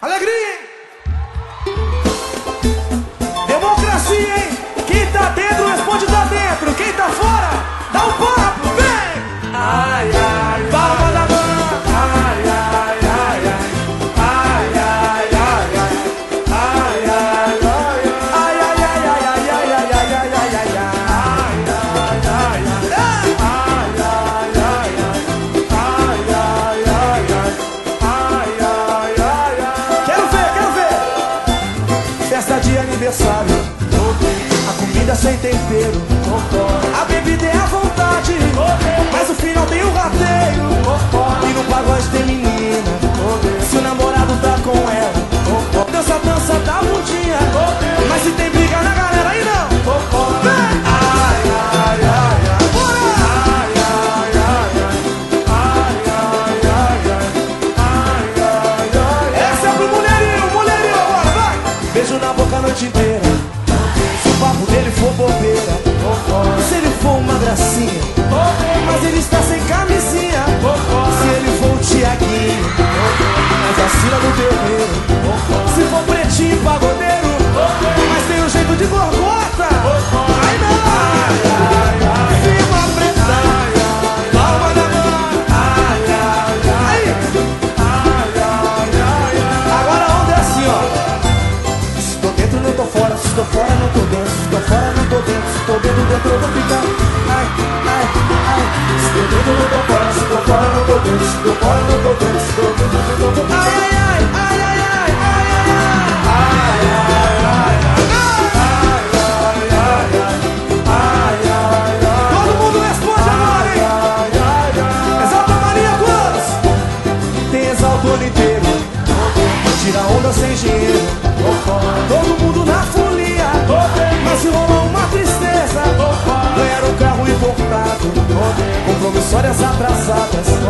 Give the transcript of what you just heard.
Alegria, hein? Democracia, hein? Quem tá dentro responde tá dentro. Quem tá fora, dá um papo, vem! Ai, ai, palma da mão. Ai, ai, ai, ai. Ai, ai, ai, ai. Ai, ai, ai, ai. Ai, ai, ai, ai, ai, ai, ai, ai, ai, ai, ai, ai. Festa de aniversário, a comida sem tempero, a bebida é à vontade, mas o final tem o rateio. E no pagode tem menina, se o namorado tá com ela, dança, dança da bundinha. Mas se tem briga na galera aí não, vem! Ai, ai, ai, ai, bora! Ai, ai, ai, ai, ai, ai, ai, ai, ai. Essa é pro mulherinho, mulherinho, agora vai! Beijo na boca a noite inteira. Se o papo dele for bobeira, se ele for uma gracinha, mas ele está sem camisinha. Se ele for o Tiaguinho, mas vacila no terreiro. Se for pretinho pagodeiro, mas tem um jeito de gorgota. Ai não! Ai, ai, ai. Firma preta, palma da mão. Ai, ai, ai. Ai, ai, ai. Agora a onda é assim, ó. Se tô dentro, não tô fora. Se tô fora, não tô dentro. Se tô fora, não tô dentro. Se tô dentro, eu vou ficar. Ai, ai, ai. Se tô dentro, não tô fora. Se tô fora, não tô dentro. Se tô fora, não tô dentro. Se tô dentro, eu vou ficar. Ai, ai, ai, ai, ai, ai, ai, ai, ai, ai, ai. Todo mundo responde agora, hein? Exalta Maria Cruz. Tem exalto o ano inteiro. Tira onda sem dinheiro. Todo mundo na folia. Mas se rolou uma tristeza, ganharam um carro importado, com promissórias atrasadas.